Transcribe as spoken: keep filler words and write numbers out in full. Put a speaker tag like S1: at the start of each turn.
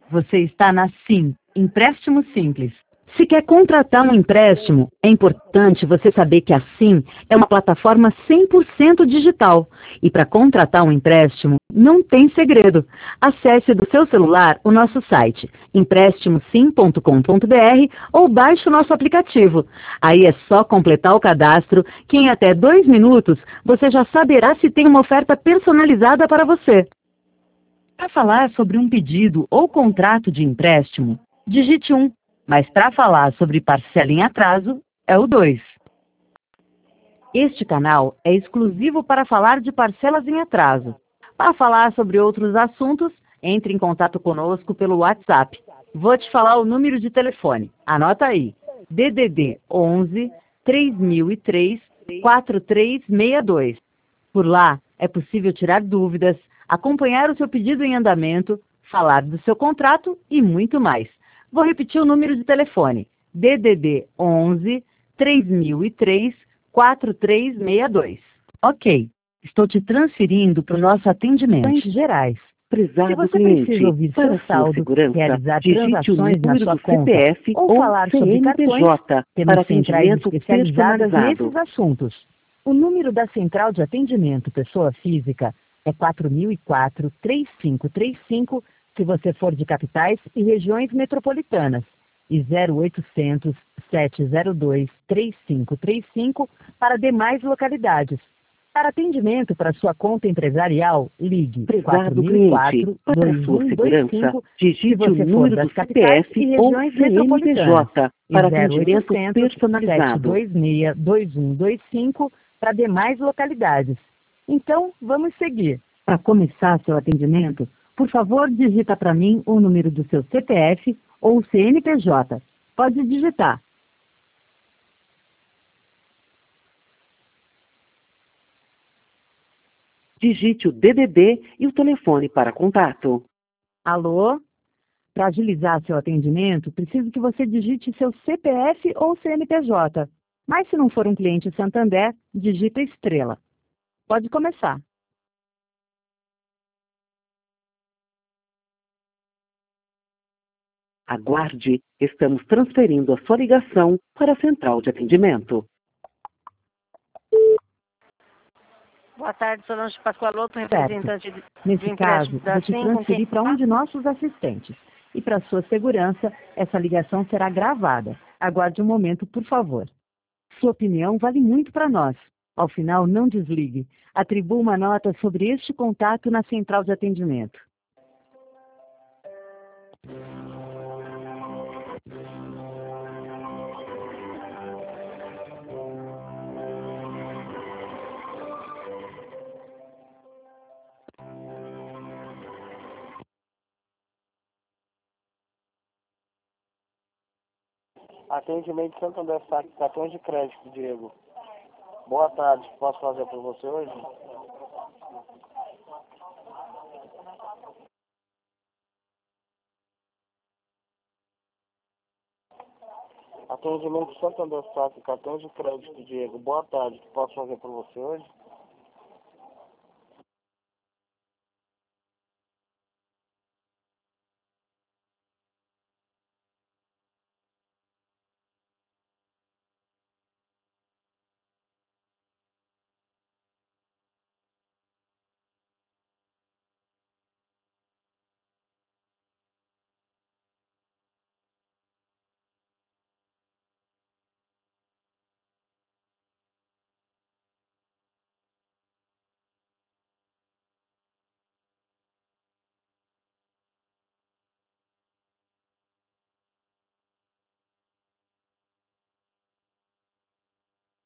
S1: Você está na Sim, Empréstimo Simples. Se quer contratar um empréstimo, é importante você saber que a Sim é uma plataforma cem por cento digital. E para contratar um empréstimo, não tem segredo. Acesse do seu celular o nosso site, empréstimo sim ponto com ponto br, ou baixe o nosso aplicativo. Aí é só completar o cadastro, que em até dois minutos você já saberá se tem uma oferta personalizada para você. Para falar sobre um pedido ou contrato de empréstimo, digite um. Mas para falar sobre parcela em atraso, é o dois. Este canal é exclusivo para falar de parcelas em atraso. Para falar sobre outros assuntos, entre em contato conosco pelo WhatsApp. Vou te falar o número de telefone. Anota aí. D D D onze, três mil e três, quatro três seis dois. Por lá, é possível tirar dúvidas, acompanhar o seu pedido em andamento, falar do seu contrato e muito mais. Vou repetir o número de telefone. D D D onze, três mil e três, quatro três seis dois. Ok, estou te transferindo para o nosso atendimento. Em gerais. Se
S2: Prezado
S1: você
S2: cliente,
S1: precisa ouvir
S2: para
S1: seu
S2: sua
S1: saldo,
S2: segurança,
S1: realizar
S2: digite o
S1: transações na
S2: número
S1: sua
S2: do
S1: conta
S2: C P F
S1: ou
S2: ou
S1: falar sobre cartões,
S2: C N P J
S1: temos
S2: para
S1: centrais
S2: atendimento
S1: especializadas
S2: personalizado.
S1: nesses assuntos. O número da Central de Atendimento Pessoa Física é quatro mil e quatro, três cinco três cinco, se você for de capitais e regiões metropolitanas, e zero oitocentos, sete zero dois, três cinco três cinco para demais localidades. Para atendimento para sua conta empresarial, ligue
S2: Prezado cliente, para sua segurança,
S1: se
S2: digite o
S1: você for
S2: número
S1: das
S2: do
S1: capitais
S2: C P
S1: e
S2: F ou
S1: regiões
S2: C N P
S1: metropolitanas,
S2: J
S1: e
S2: para
S1: zero
S2: atendimento
S1: oitocentos, sete
S2: personalizado.
S1: dois seis, dois um dois cinco para demais localidades. Então, vamos seguir. Para começar seu atendimento, por favor, digita para mim o número do seu C P F ou C N P J. Pode digitar.
S2: Digite o D D D e o telefone para contato.
S1: Alô? Para agilizar seu atendimento, preciso que você digite seu C P F ou C N P J. Mas se não for um cliente Santander, digita estrela. Pode começar.
S2: Aguarde, estamos transferindo a sua ligação para a central de atendimento.
S3: Boa tarde, Solange Pascoaloto,
S1: Certo.
S3: representante de,
S1: Nesse
S3: de
S1: caso,
S3: empréstimo da
S1: vou te
S3: SIM, com quem...
S1: transferir para um de nossos assistentes. E para sua segurança, essa ligação será gravada. Aguarde um momento, por favor. Sua opinião vale muito para nós. Ao final, não desligue. Atribua uma nota sobre este contato na central de atendimento.
S4: Atendimento Santander Saque, cartões de crédito, Diego. Boa tarde, o que posso fazer por você hoje? Atendimento Santander Saque, cartões de crédito, Diego. Boa tarde, o que posso fazer por você hoje?